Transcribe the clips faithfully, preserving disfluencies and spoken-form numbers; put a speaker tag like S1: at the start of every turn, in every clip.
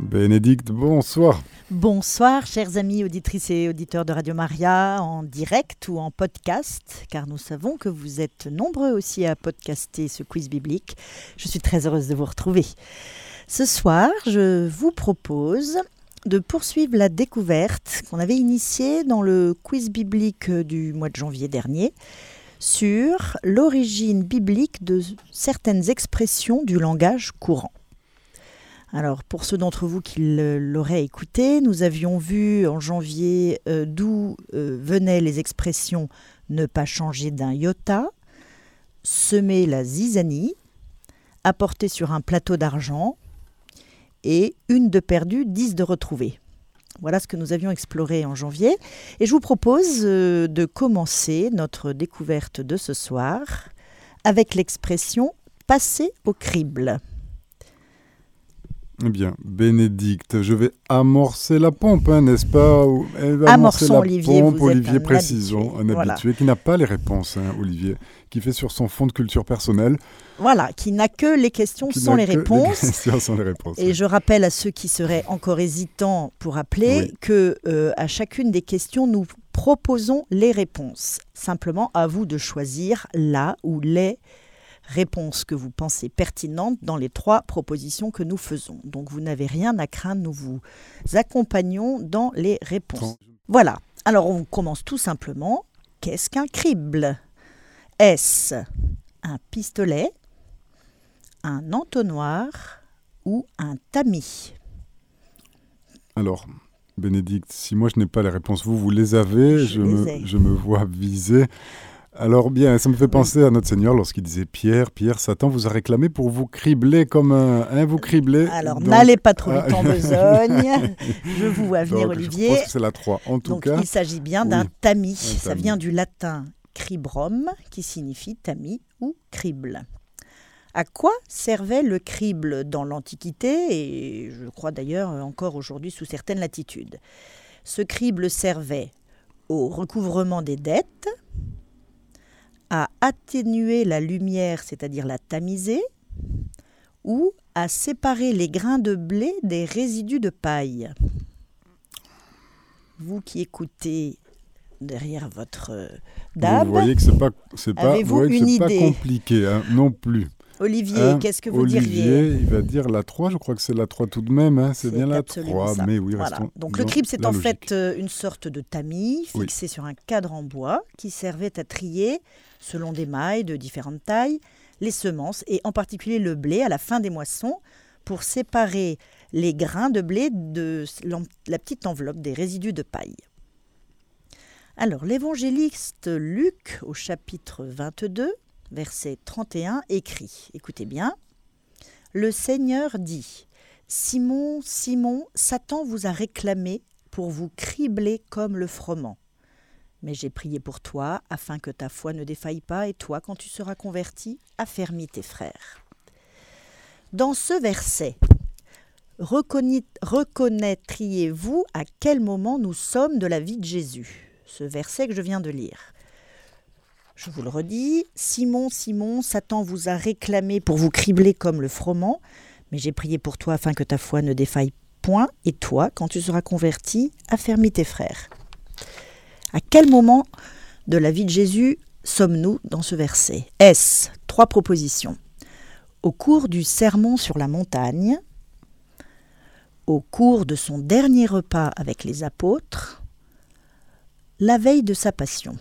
S1: Bénédicte, bonsoir.
S2: Bonsoir, chers amis auditrices et auditeurs de Radio Maria, en direct ou en podcast, car nous savons que vous êtes nombreux aussi à podcaster ce quiz biblique. Je suis très heureuse de vous retrouver. Ce soir, je vous propose de poursuivre la découverte qu'on avait initiée dans le quiz biblique du mois de janvier dernier sur l'origine biblique de certaines expressions du langage courant. Alors, pour ceux d'entre vous qui l'auraient écouté, nous avions vu en janvier euh, d'où euh, venaient les expressions « ne pas changer d'un iota »,« semer la zizanie »,« apporter sur un plateau d'argent » et « une de perdue, dix de retrouvée ». Voilà ce que nous avions exploré en janvier. Et je vous propose euh, de commencer notre découverte de ce soir avec l'expression « passer au crible ».
S1: Eh bien, Bénédicte, je vais amorcer la pompe, hein, n'est-ce pas?
S2: Amorçons, la Olivier,
S1: pompe,
S2: vous
S1: Olivier,
S2: êtes un
S1: précisons,
S2: habitué.
S1: un
S2: Voilà.
S1: habitué qui n'a pas les réponses, hein, Olivier, qui fait sur son fond de culture personnelle.
S2: Voilà, qui n'a que les questions
S1: Qui
S2: sans
S1: n'a
S2: les
S1: que
S2: réponses.
S1: Les questions sans les réponses.
S2: Et je rappelle à ceux qui seraient encore hésitants pour appeler
S1: Oui.
S2: que euh, à chacune des questions, nous proposons les réponses. Simplement, à vous de choisir la ou les réponses que vous pensez pertinentes dans les trois propositions que nous faisons. Donc, vous n'avez rien à craindre, nous vous accompagnons dans les réponses. Voilà. Alors, on commence tout simplement. Qu'est-ce qu'un crible? Est-ce un pistolet, un entonnoir ou un tamis?
S1: Alors, Bénédicte, si moi je n'ai pas les réponses, vous, vous les avez,
S2: Je
S1: je,
S2: les
S1: me,
S2: ai.
S1: je me vois viser. Alors bien, ça me fait penser à notre Seigneur lorsqu'il disait « Pierre, Pierre, Satan vous a réclamé pour vous cribler comme un... Hein, vous cribler. »
S2: Alors,
S1: Donc,
S2: n'allez pas trop
S1: ah,
S2: vite en besogne. Je vous vois venir,
S1: donc,
S2: Olivier.
S1: Je pense que c'est la trois. En tout
S2: Donc,
S1: cas,
S2: il s'agit bien
S1: oui,
S2: d'un tamis.
S1: un
S2: Ça
S1: tamis.
S2: vient du latin cribrum, qui signifie tamis ou crible. À quoi servait le crible dans l'Antiquité et je crois d'ailleurs encore aujourd'hui sous certaines latitudes? Ce crible servait au recouvrement des dettes, à atténuer la lumière, c'est-à-dire la tamiser, ou à séparer les grains de blé des résidus de paille. Vous qui écoutez derrière votre euh, D A B,
S1: vous voyez que c'est pas, c'est pas,
S2: Avez-vous
S1: vous voyez que
S2: une
S1: c'est pas
S2: idée?
S1: compliqué, hein, non plus.
S2: Olivier,
S1: Hein,
S2: qu'est-ce que vous
S1: Olivier,
S2: diriez?
S1: il va dire la trois, je crois que c'est la trois tout de même, hein, c'est,
S2: C'est
S1: bien la
S2: absolument
S1: trois,
S2: ça.
S1: mais oui,
S2: Voilà.
S1: restons
S2: Donc le
S1: dans
S2: crible, c'est
S1: la
S2: en
S1: logique.
S2: fait euh, une sorte de tamis
S1: Oui.
S2: fixé sur un cadre en bois qui servait à trier, selon des mailles de différentes tailles, les semences et en particulier le blé à la fin des moissons pour séparer les grains de blé de la petite enveloppe des résidus de paille. Alors l'évangéliste Luc au chapitre vingt-deux, verset trente et un, écrit, écoutez bien, « Le Seigneur dit, Simon, Simon, Satan vous a réclamé pour vous cribler comme le froment. Mais j'ai prié pour toi, afin que ta foi ne défaille pas, et toi, quand tu seras converti, affermis tes frères. » Dans ce verset, reconna- reconnaîtriez-vous à quel moment nous sommes de la vie de Jésus? Ce verset que je viens de lire. Je vous le redis, Simon, Simon, Satan vous a réclamé pour vous cribler comme le froment, mais j'ai prié pour toi afin que ta foi ne défaille point, et toi, quand tu seras converti, affermis tes frères. À quel moment de la vie de Jésus sommes-nous dans ce verset? Est-ce trois propositions? Au cours du sermon sur la montagne, au cours de son dernier repas avec les apôtres, la veille de sa passion.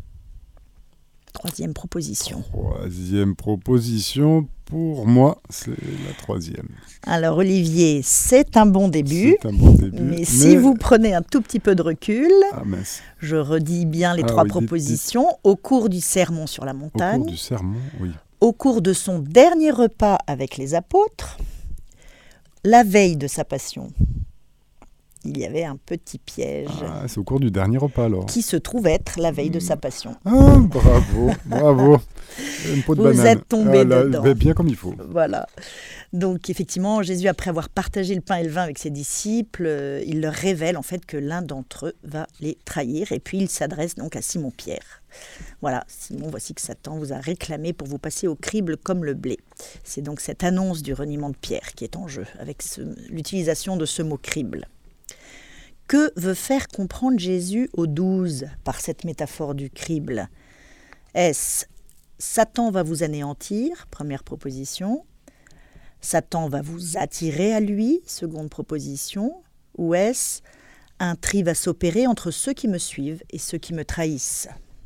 S2: Troisième proposition.
S1: Troisième proposition, pour moi, c'est la troisième.
S2: Alors Olivier, c'est un bon début.
S1: C'est un bon début.
S2: Mais, mais si vous prenez un tout petit peu de recul,
S1: ah, mince.
S2: je redis bien les
S1: Ah,
S2: trois
S1: oui, dites,
S2: propositions. Dites. Au cours du sermon sur la montagne.
S1: Au cours du sermon, oui.
S2: Au cours de son dernier repas avec les apôtres. La veille de sa passion. il y avait un petit piège.
S1: Ah, c'est au cours du dernier repas alors.
S2: Qui se trouve être la veille de sa passion.
S1: Ah, bravo, bravo. Une peau de
S2: Vous
S1: banane.
S2: êtes tombé
S1: ah, là,
S2: dedans.
S1: ben, bien comme il faut.
S2: Voilà. Donc effectivement, Jésus, après avoir partagé le pain et le vin avec ses disciples, euh, il leur révèle en fait que l'un d'entre eux va les trahir. Et puis il s'adresse donc à Simon-Pierre. Voilà, Simon, voici que Satan vous a réclamé pour vous passer au crible comme le blé. C'est donc cette annonce du reniement de Pierre qui est en jeu, avec ce, l'utilisation de ce mot crible. Que veut faire comprendre Jésus aux douze par cette métaphore du crible ? Est-ce Satan va vous anéantir, première proposition. Satan va vous attirer à lui, seconde proposition. Ou est-ce un tri va s'opérer entre ceux qui me suivent et ceux qui me trahissent ?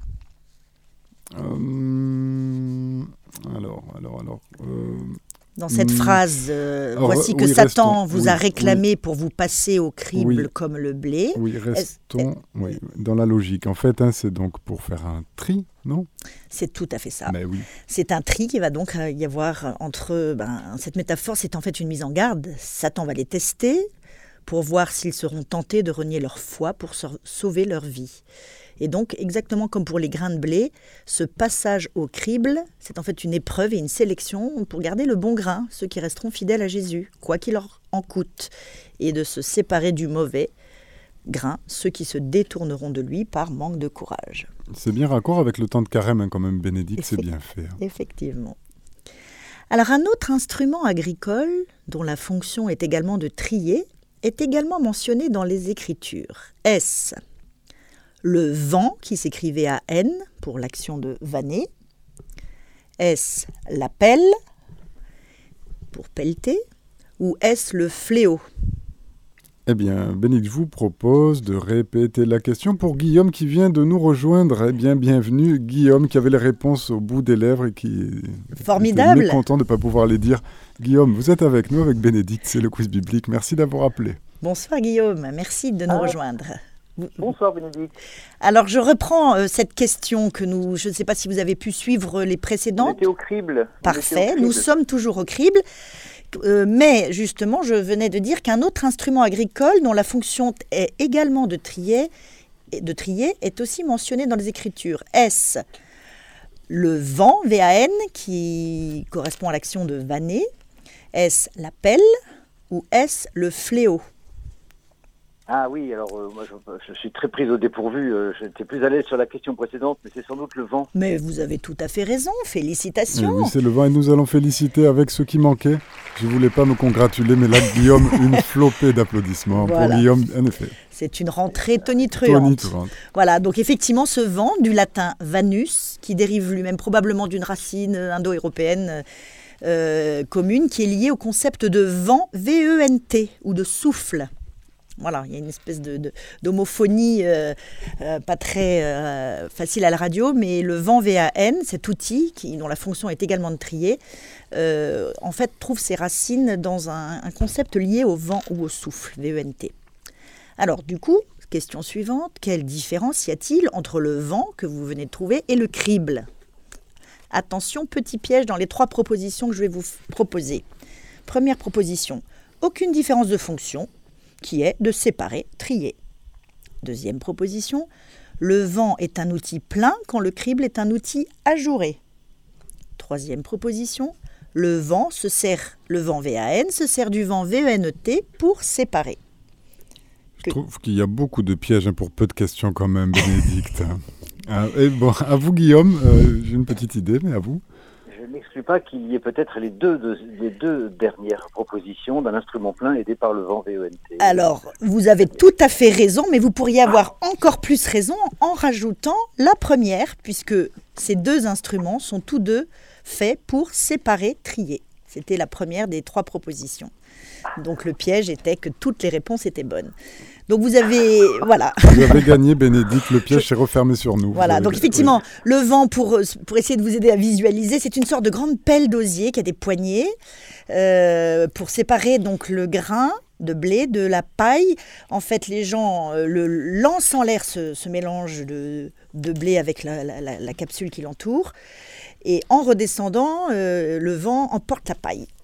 S1: euh, Alors, alors, alors... Euh...
S2: Dans cette mmh. phrase, euh,
S1: Alors,
S2: voici que
S1: oui,
S2: Satan
S1: restons,
S2: vous
S1: oui,
S2: a réclamé
S1: oui.
S2: pour vous passer au crible
S1: oui.
S2: comme le blé.
S1: Oui, restons oui, dans la logique. En fait, hein, c'est donc pour faire un tri, non ?
S2: C'est tout à fait ça.
S1: Mais oui.
S2: C'est un tri qui va donc y avoir entre... Ben, cette métaphore, c'est en fait une mise en garde. Satan va les tester pour voir s'ils seront tentés de renier leur foi pour sauver leur vie. Et donc, exactement comme pour les grains de blé, ce passage au crible, c'est en fait une épreuve et une sélection pour garder le bon grain, ceux qui resteront fidèles à Jésus, quoi qu'il leur en coûte, et de se séparer du mauvais grain, ceux qui se détourneront de lui par manque de courage.
S1: C'est bien raccord avec le temps de carême, hein, quand même, Bénédicte, c'est bien fait. Hein.
S2: Effectivement. Alors, un autre instrument agricole, dont la fonction est également de trier, est également mentionné dans les Écritures. Est-ce le vent, qui s'écrivait à N pour l'action de vanner? Est-ce la pelle, pour pelleter? Ou est-ce le fléau?
S1: Eh bien, Bénédicte vous propose de répéter la question pour Guillaume qui vient de nous rejoindre. Eh bien, bienvenue Guillaume qui avait les réponses au bout des lèvres et qui
S2: Formidable.
S1: était mécontent de ne pas pouvoir les dire. Guillaume, vous êtes avec nous avec Bénédicte, c'est le quiz biblique. Merci d'avoir appelé.
S2: Bonsoir Guillaume, merci de nous ah. rejoindre.
S3: Bonsoir Bénédicte.
S2: Alors je reprends euh, cette question que nous, je ne sais pas si vous avez pu suivre les précédentes.
S3: On était au crible.
S2: Parfait,
S3: au crible.
S2: Nous sommes toujours au crible. Euh, mais justement, je venais de dire qu'un autre instrument agricole dont la fonction est également de trier, de trier est aussi mentionné dans les Écritures. Est-ce le vent, V A N, qui correspond à l'action de vanner? Est-ce la pelle ou est-ce le fléau?
S3: Ah oui, alors euh, moi je, je suis très prise au dépourvu, euh, j'étais plus à l'aise sur la question précédente, mais c'est sans doute le vent.
S2: Mais vous avez tout à fait raison, félicitations.
S1: Et oui, c'est le vent et nous allons féliciter avec ce qui manquait. Je ne voulais pas me congratuler, mais là, Guillaume, une flopée d'applaudissements
S2: voilà.
S1: pour Guillaume, en effet.
S2: C'est une rentrée tonitruante.
S1: tonitruante.
S2: Voilà, donc effectivement, ce vent, du latin vanus, qui dérive lui-même probablement d'une racine indo-européenne euh, commune, qui est liée au concept de vent, V E N T, ou de souffle. Voilà, il y a une espèce de, de, d'homophonie euh, euh, pas très euh, facile à la radio, mais le vent V A N, cet outil qui, dont la fonction est également de trier, euh, en fait trouve ses racines dans un, un concept lié au vent ou au souffle, V E N T. Alors du coup, question suivante, quelle différence y a-t-il entre le vent que vous venez de trouver et le crible? Attention, petit piège dans les trois propositions que je vais vous f- proposer. Première proposition, aucune différence de fonction, qui est de séparer, trier. Deuxième proposition, le vent est un outil plein quand le crible est un outil ajouré. Troisième proposition, le vent se sert, le vent V A N se sert du vent V E N T pour séparer.
S1: Je trouve qu'il y a beaucoup de pièges hein, pour peu de questions quand même, Bénédicte. ah, et bon, à vous Guillaume, euh, j'ai une petite idée, mais à vous.
S3: Je n'exclus pas qu'il y ait peut-être les deux, de, les deux dernières propositions d'un instrument plein aidé par le vent V E N T.
S2: Alors, vous avez tout à fait raison, mais vous pourriez avoir encore plus raison en rajoutant la première, puisque ces deux instruments sont tous deux faits pour séparer, trier. C'était la première des trois propositions. Donc le piège était que toutes les réponses étaient bonnes. Donc vous avez, voilà.
S1: Vous avez gagné, Bénédicte, le piège s'est refermé sur nous.
S2: Voilà, donc effectivement, oui. Le vent, pour, pour essayer de vous aider à visualiser, c'est une sorte de grande pelle d'osier qui a des poignées euh, pour séparer donc le grain de blé de la paille. En fait, les gens euh, le, lancent en l'air ce, ce mélange de, de blé avec la, la, la, la capsule qui l'entoure. Et en redescendant, euh, le vent emporte la paille.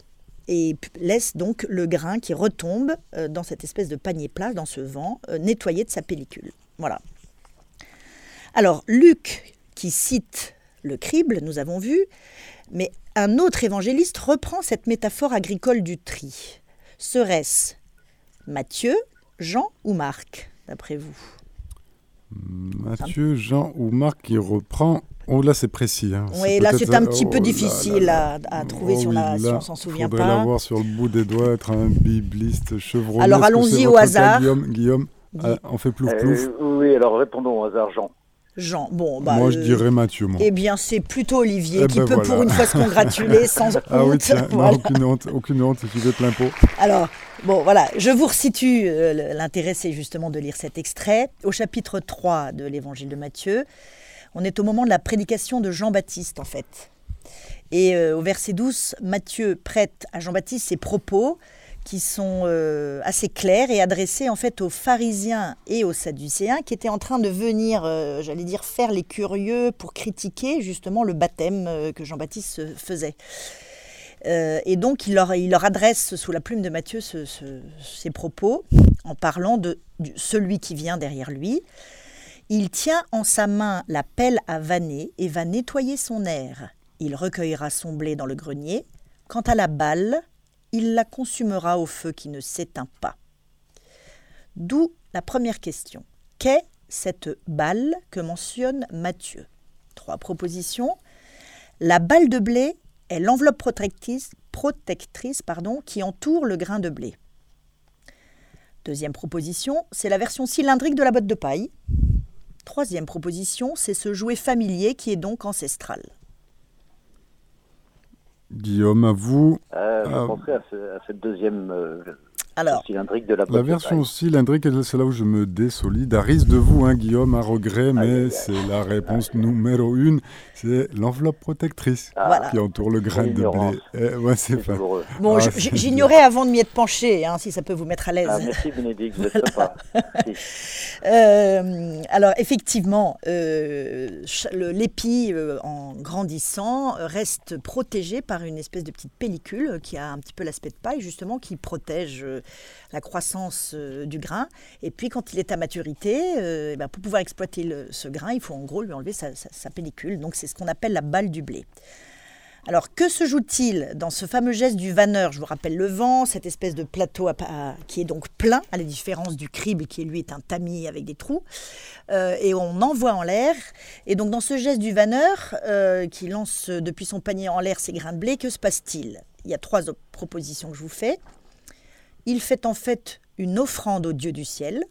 S2: et laisse donc le grain qui retombe euh, dans cette espèce de panier plat, dans ce vent, euh, nettoyé de sa pellicule. Voilà. Alors, Luc, qui cite le crible, nous avons vu, mais un autre évangéliste reprend cette métaphore agricole du tri. Serait-ce Matthieu, Jean ou Marc, d'après vous ?
S1: Matthieu, Jean ou Marc qui reprend. Oh là, c'est précis. Hein.
S2: Oui,
S1: c'est
S2: là, c'est un petit
S1: oh,
S2: peu difficile
S1: là, là, là.
S2: À, à trouver
S1: oh,
S2: si on
S1: oui,
S2: ne s'en souvient
S1: pas. Il faudrait l'avoir sur le bout des doigts, être un bibliste chevronné.
S2: Alors, allons-y au hasard.
S1: Cas, Guillaume, Guillaume ah, on fait plouf-plouf.
S3: Euh, oui, alors répondons au hasard, Jean.
S2: Jean, bon, bah,
S1: moi je dirais Mathieu. Moi.
S2: Eh bien, c'est plutôt Olivier
S1: eh
S2: qui
S1: ben
S2: peut
S1: voilà.
S2: pour une fois se congratuler sans honte.
S1: Ah oui, tiens,
S2: voilà.
S1: non, aucune honte, aucune honte, tu fais plein pot.
S2: Alors, bon, voilà, je vous resitue. Euh, l'intérêt, c'est justement de lire cet extrait. Au chapitre trois de l'Évangile de Matthieu, on est au moment de la prédication de Jean-Baptiste, en fait. Et euh, au verset douze, Matthieu prête à Jean-Baptiste ses propos qui sont euh, assez clairs et adressés en fait aux pharisiens et aux sadducéens qui étaient en train de venir, euh, j'allais dire, faire les curieux pour critiquer justement le baptême euh, que Jean-Baptiste faisait. Euh, et donc il leur, il leur adresse sous la plume de Matthieu ce, ce, ces propos en parlant de, de celui qui vient derrière lui. Il tient en sa main la pelle à vanner et va nettoyer son aire. Il recueillera son blé dans le grenier. Quant à la balle, il la consumera au feu qui ne s'éteint pas. D'où la première question. Qu'est cette balle que mentionne Matthieu ? Trois propositions. La balle de blé est l'enveloppe protectrice, protectrice pardon, qui entoure le grain de blé. Deuxième proposition, c'est la version cylindrique de la botte de paille. Troisième proposition, c'est ce jouet familier qui est donc ancestral.
S1: Guillaume, à vous.
S3: Euh, je
S1: euh,
S3: penserais à, ce, à cette deuxième euh,
S2: Alors,
S3: cylindrique de la botte
S1: La
S3: de
S1: version
S3: paille.
S1: cylindrique, c'est là où je me désolidarise de vous, hein, Guillaume, à regret, mais
S3: aïe, aïe.
S1: c'est la réponse numéro une. C'est l'enveloppe protectrice
S2: Voilà.
S1: qui entoure le grain de
S3: L'ignorance.
S1: blé. Eh, ouais, c'est
S3: C'est
S1: pas...
S3: douloureux.
S2: bon,
S1: Ah,
S2: je-
S1: c'est
S2: j'ignorais avant de m'y être penché, hein, si ça peut vous mettre à l'aise.
S3: Ah, merci Bénédicte, vous êtes sympa. Merci.
S2: Euh, alors effectivement, euh, ch- le- l'épi, euh, en grandissant, euh, reste protégé par une espèce de petite pellicule euh, qui a un petit peu l'aspect de paille, justement, qui protège euh, la croissance euh, du grain. Et puis quand il est à maturité, euh, eh ben, pour pouvoir exploiter le- ce grain, il faut en gros lui enlever sa, sa- sa pellicule. Donc c'est ce qu'on appelle la balle du blé. Alors, que se joue-t-il dans ce fameux geste du vanneur ? Je vous rappelle le vent, cette espèce de plateau à, à, qui est donc plein, à la différence du crible qui, lui, est un tamis avec des trous. Euh, et on envoie en l'air. Et donc, dans ce geste du vanneur, euh, qui lance depuis son panier en l'air ses grains de blé, que se passe-t-il ? Il y a trois op- propositions que je vous fais. Il fait en fait une offrande au Dieu du ciel.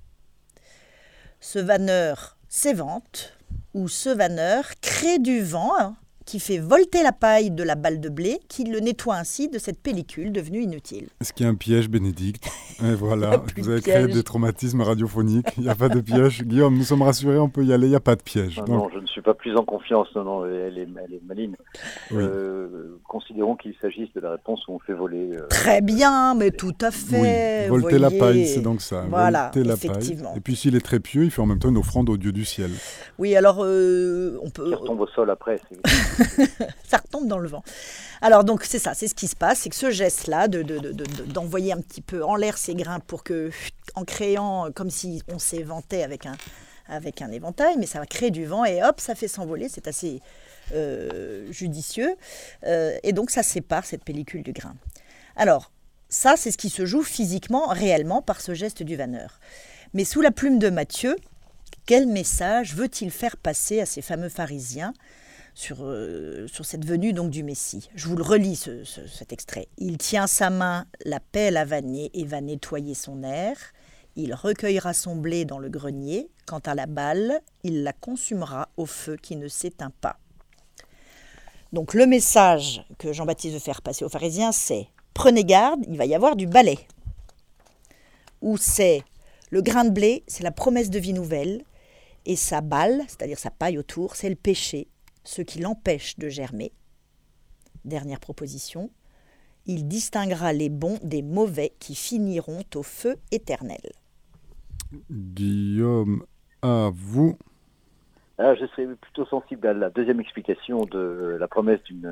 S2: Ce vanneur s'évente, ou ce vanneur crée du vent, hein, qui fait volter la paille de la balle de blé, qui le nettoie ainsi de cette pellicule devenue inutile.
S1: Est-ce qu'il y a un piège, Bénédicte ? Et voilà,
S2: Il y a plus
S1: vous
S2: de
S1: avez créé
S2: piège.
S1: des traumatismes radiophoniques. Il n'y a pas de piège. Guillaume, nous sommes rassurés, on peut y aller, il n'y a pas de piège.
S3: Non,
S1: Donc,
S3: non, je ne suis pas plus en confiance. Non, non, elle est, elle est maligne.
S1: oui.
S3: Euh, considérons qu'il s'agisse de la réponse où on fait voler. euh,
S2: Très bien, mais tout à fait.
S1: Oui, volter la
S2: voyez.
S1: paille, c'est donc ça.
S2: Voilà,
S1: volter la
S2: effectivement.
S1: paille. Et puis s'il est très pieux, il fait en même temps une offrande au Dieu du ciel.
S2: Oui, alors euh, on peut.
S3: qui retombe au sol après. C'est...
S2: Ça retombe dans le vent. Alors donc c'est ça, c'est ce qui se passe, c'est que ce geste-là de, de, de, de- d'envoyer un petit peu en l'air ses grains pour que, en créant comme si on s'éventait avec un, avec un éventail, mais ça va créer du vent et hop, ça fait s'envoler, c'est assez euh, judicieux. Euh, et donc ça sépare cette pellicule du grain. Alors ça, c'est ce qui se joue physiquement, réellement, par ce geste du vanneur. Mais sous la plume de Matthieu, quel message veut-il faire passer à ces fameux pharisiens sur, euh, sur cette venue donc du Messie ? Je vous le relis, ce, ce- cet extrait. « Il tient sa main la pelle à vanner et va nettoyer son aire. Il recueillera son blé dans le grenier. Quant à la balle, il la consumera au feu qui ne s'éteint pas. » Donc le message que Jean-Baptiste veut faire passer aux pharisiens, c'est « Prenez garde, il va y avoir du balai. » Ou c'est « Le grain de blé, c'est la promesse de vie nouvelle. Et sa balle, c'est-à-dire sa paille autour, c'est le péché, ce qui l'empêche de germer. » Dernière proposition, « Il distinguera les bons des mauvais qui finiront au feu éternel. »
S1: Guillaume, à vous.
S3: Ah, je serais plutôt sensible à la deuxième explication de la promesse d'une,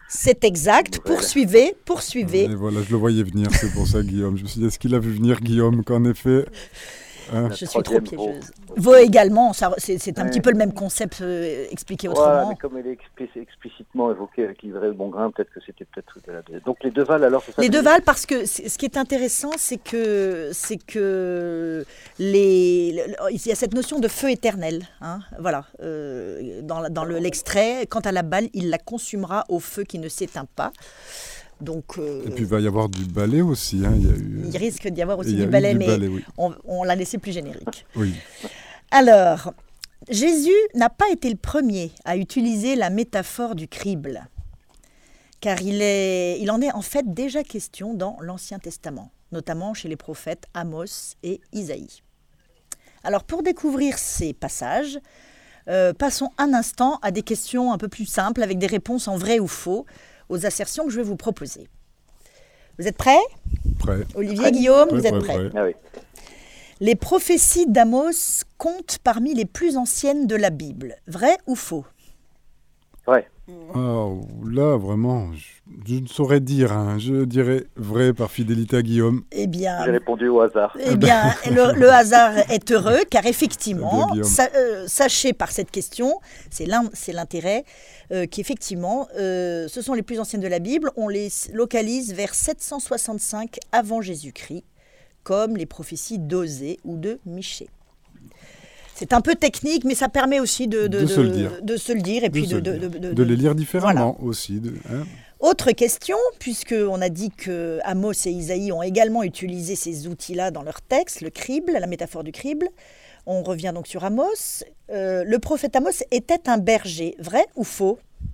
S2: C'est exact.
S3: Nouvelle.
S2: Poursuivez, poursuivez.
S1: Et voilà, je le voyais venir, c'est pour ça, Guillaume. Je me suis dit, est-ce qu'il a vu venir, Guillaume, qu'en effet... Hein,
S2: Je suis trop piégeuse.
S3: Vaut.
S2: Vaut également, ça, c'est, c'est un
S3: Ouais.
S2: petit peu le même concept euh, expliqué
S3: Voilà,
S2: autrement.
S3: mais comme elle est expli- explicitement évoquée avec l'ivraie et le bon grain, peut-être que c'était peut-être de la... Donc les deux Vals, alors, c'est ça
S2: Les
S3: que
S2: deux
S3: vous
S2: Vals, parce que c'est- ce qui est intéressant, c'est que, c'est que les, le- il y a cette notion de feu éternel. Hein, voilà, euh, dans, la- dans le- l'extrait, quant à la balle, il la consumera au feu qui ne s'éteint pas. Donc, euh,
S1: Et puis il va y avoir du ballet aussi. Hein. Il, y a eu...
S2: il risque d'y avoir aussi
S1: il y a
S2: du
S1: eu
S2: ballet,
S1: du
S2: mais
S1: ballet, oui.
S2: on, on l'a laissé plus générique.
S1: Oui.
S2: Alors, Jésus n'a pas été le premier à utiliser la métaphore du crible, car il, est, il en est en fait déjà question dans l'Ancien Testament, notamment chez les prophètes Amos et Isaïe. Alors, pour découvrir ces passages, euh, passons un instant à des questions un peu plus simples, avec des réponses en vrai ou faux, aux assertions que je vais vous proposer. Vous êtes prêts ?
S1: Prêt.
S2: Olivier,
S3: Prêt.
S2: Guillaume,
S1: Prêt,
S2: vous êtes
S1: prêt,
S2: prêts ?
S1: prêt.
S3: Ah oui.
S2: Les prophéties d'Amos comptent parmi les plus anciennes de la Bible. Vrai ou faux ?
S3: Ouais.
S1: Ah, là, vraiment, je, je ne saurais dire. Hein. Je dirais vrai par fidélité à Guillaume.
S2: Eh bien,
S3: J'ai répondu au hasard.
S2: eh bien le, le hasard est heureux, car effectivement,
S1: Eh bien, Guillaume.
S2: sa- euh, sachez par cette question, c'est, l'un, c'est l'intérêt, euh, qu'effectivement, euh, ce sont les plus anciennes de la Bible. On les localise vers sept cent soixante-cinq avant Jésus-Christ, comme les prophéties d'Osée ou de Michée. C'est un peu technique, mais ça permet aussi de, de,
S1: De se le dire.
S2: de se le dire et
S1: De
S2: puis
S1: se
S2: de,
S1: le
S2: de,
S1: dire.
S2: de- de-
S1: De les lire différemment aussi. De, hein.
S2: Autre question, puisqu'on a dit que Amos et Isaïe ont également utilisé ces outils-là dans leur texte, le crible, la métaphore du crible. On revient donc sur Amos. Euh, le prophète Amos était un berger, vrai ou faux ?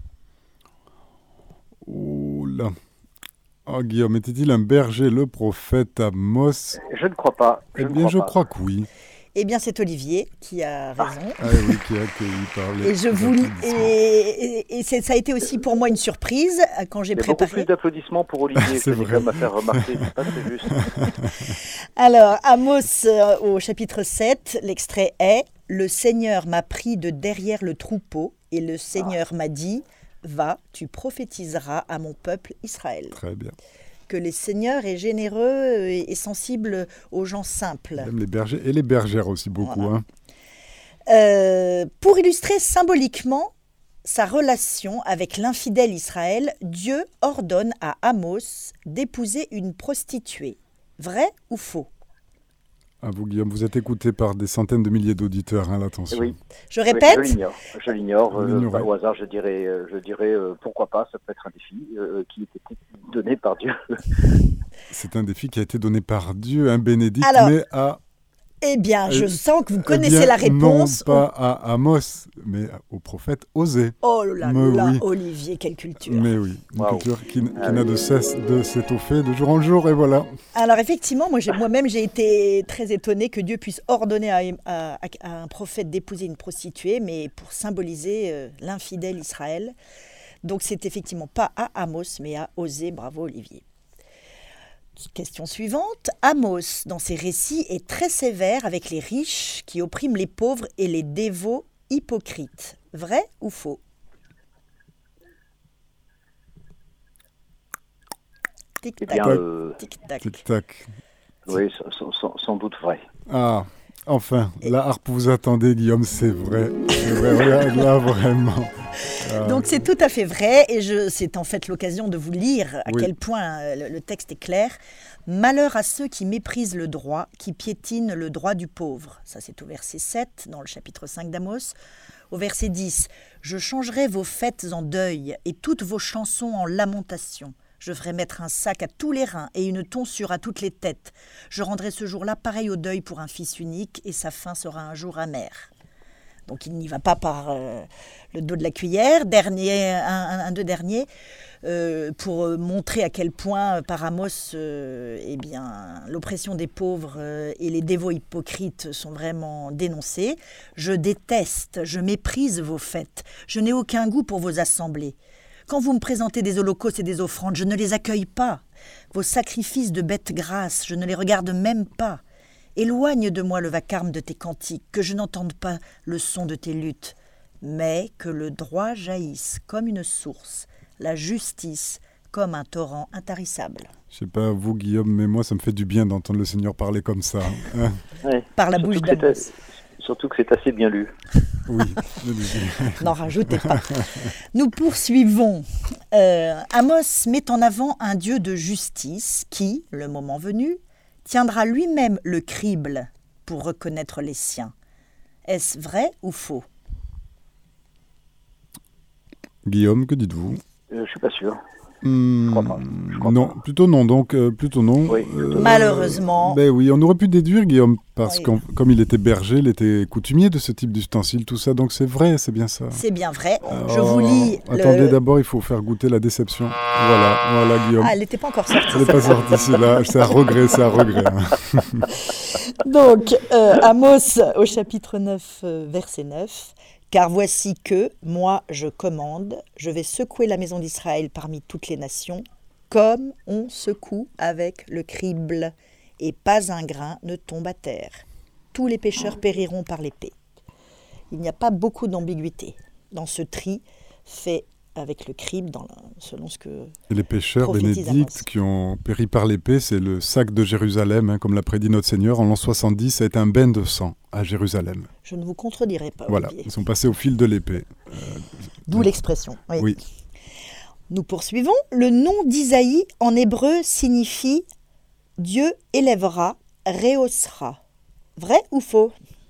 S1: Oh là. Oh, Guillaume, était-il un berger, le prophète Amos ?
S3: Je ne crois pas. Je
S1: Eh
S3: ne
S1: bien,
S3: crois
S1: je
S3: pas.
S1: crois que oui.
S2: Eh bien, c'est Olivier qui a raison.
S1: Ah oui, qui a accueilli par les...
S2: Et, je vous,
S1: les
S2: et, et- et c'est- ça a été aussi pour moi une surprise euh, quand j'ai
S3: Il y a beaucoup plus
S2: préparé.
S3: d'applaudissements pour Olivier.
S1: C'est
S3: je tenais
S1: vrai.
S3: quand même à faire remarquer. C'est pas très juste.
S2: Alors, Amos euh, au chapitre sept, l'extrait est « Le Seigneur m'a pris de derrière le troupeau et le Seigneur m'a dit « Va, tu prophétiseras à mon peuple Israël.
S1: Très bien. »
S2: Que le Seigneur est généreux et, et sensible aux gens simples.
S1: Même les bergers et les bergères aussi beaucoup.
S2: Voilà.
S1: Hein.
S2: Euh, pour illustrer symboliquement sa relation avec l'infidèle Israël, Dieu ordonne à Amos d'épouser une prostituée. Vrai ou faux ?
S1: À vous, Guillaume, vous êtes écouté par des centaines de milliers d'auditeurs, hein, l'attention.
S3: Oui.
S2: Je
S3: Oui,
S2: répète,
S3: je l'ignore. Je l'ignore.
S1: Vous
S3: euh,
S1: l'ignorez.
S3: au hasard, je dirais, euh, je dirais euh, pourquoi pas. Ça peut être un défi euh, qui était donné par Dieu.
S1: C'est un défi qui a été donné par Dieu, un bénédicte,
S2: Alors,
S1: mais à...
S2: eh bien, je
S1: Eh-
S2: sens que vous
S1: eh
S2: connaissez
S1: bien,
S2: la réponse.
S1: Non pas à Amos, mais au prophète Osée.
S2: Oh là
S1: Mais
S2: là,
S1: oui.
S2: Olivier, quelle culture.
S1: Mais oui, une
S3: Waouh.
S1: culture qui, qui
S3: Ah
S1: n'a
S3: oui.
S1: de cesse de s'étoffer de jour en jour, et voilà.
S2: Alors effectivement, moi, j'ai- moi-même, j'ai été très étonnée que Dieu puisse ordonner à, à- à un prophète d'épouser une prostituée, mais pour symboliser euh, l'infidèle Israël. Donc c'est effectivement pas à Amos, mais à Osée. Bravo Olivier. Question suivante. Amos, dans ses récits, est très sévère avec les riches qui oppriment les pauvres et les dévots hypocrites. Vrai ou faux ?
S3: Eh
S2: Tic-tac,
S3: bien, euh,
S2: tic-tac.
S1: Tic-tac.
S3: oui, sans, sans- sans doute vrai.
S1: Ah, enfin, la harpe vous attendez, Guillaume, c'est vrai. C'est vrai, regarde là, vraiment. Ah,
S2: Donc c'est tout à fait vrai et je, c'est en fait l'occasion de vous lire à
S1: Oui.
S2: quel point euh, le, le texte est clair. Malheur à ceux qui méprisent le droit, qui piétinent le droit du pauvre. Ça c'est au verset sept dans le chapitre cinq d'Amos. Au verset dix, je changerai vos fêtes en deuil et toutes vos chansons en lamentation. Je ferai mettre un sac à tous les reins et une tonsure à toutes les têtes. Je rendrai ce jour-là pareil au deuil pour un fils unique et sa fin sera un jour amer. Donc il n'y va pas par euh, le dos de la cuillère. Dernier, un, un, un deux derniers, euh, pour montrer à quel point, euh, par Amos, euh, eh bien, l'oppression des pauvres euh, et les dévots hypocrites sont vraiment dénoncés. Je déteste, je méprise vos fêtes. Je n'ai aucun goût pour vos assemblées. Quand vous me présentez des holocaustes et des offrandes, je ne les accueille pas. Vos sacrifices de bêtes grasses, je ne les regarde même pas. Éloigne de moi le vacarme de tes cantiques, que je n'entende pas le son de tes luttes, mais que le droit jaillisse comme une source la justice, comme un torrent intarissable.
S1: Je sais pas vous Guillaume, mais moi ça me fait du bien d'entendre le Seigneur parler comme ça. Hein.
S3: Ouais.
S2: Par la
S3: Surtout
S2: bouche
S3: que c'est
S2: d'Amos.
S3: a- Surtout que c'est assez bien lu.
S1: Oui.
S2: N'en rajoutez pas. Nous poursuivons. Euh, Amos met en avant un Dieu de justice qui, le moment venu, tiendra lui-même le crible pour reconnaître les siens. Est-ce vrai ou faux ?
S1: Guillaume, que dites-vous?
S3: Euh, je suis pas sûr.
S1: Hmm,
S3: crois pas. Je crois
S1: non,
S3: pas.
S1: plutôt non. Donc euh, plutôt non.
S3: Oui, plutôt.
S2: Malheureusement.
S1: Ben oui, on aurait pu déduire Guillaume parce
S2: Oui.
S1: que comme il était berger, il était coutumier de ce type d'ustensile, tout ça. Donc c'est vrai, c'est bien ça.
S2: C'est bien vrai. Je
S1: Oh,
S2: vous lis.
S1: Attendez,
S2: le...
S1: d'abord il faut faire goûter la déception. Voilà, voilà Guillaume.
S2: Ah, elle n'était pas encore sortie.
S1: Elle n'est pas sortie, c'est là. C'est à regret, c'est à regret. hein.
S2: Donc, euh, Amos au chapitre neuf, euh, verset neuf. Car voici que, moi je commande, je vais secouer la maison d'Israël parmi toutes les nations, comme on secoue avec le crible, et pas un grain ne tombe à terre. Tous les pécheurs périront par l'épée. Il n'y a pas beaucoup d'ambiguïté dans ce tri fait avec le crible, dans la- selon ce que...
S1: Et les pécheurs
S2: Prophétise
S1: bénédicts
S2: Amos.
S1: qui ont péri par l'épée, c'est le sac de Jérusalem, hein, comme l'a prédit notre Seigneur. En l'an soixante-dix, ça a été un bain de sang à Jérusalem.
S2: Je ne vous contredirai pas,
S1: Voilà,
S2: Olivier.
S1: ils sont passés au fil de l'épée.
S2: D'où l'expression. Oui.
S1: Oui.
S2: Nous poursuivons. Le nom d'Isaïe en hébreu signifie « Dieu élèvera, rehaussera ». Vrai ou faux ?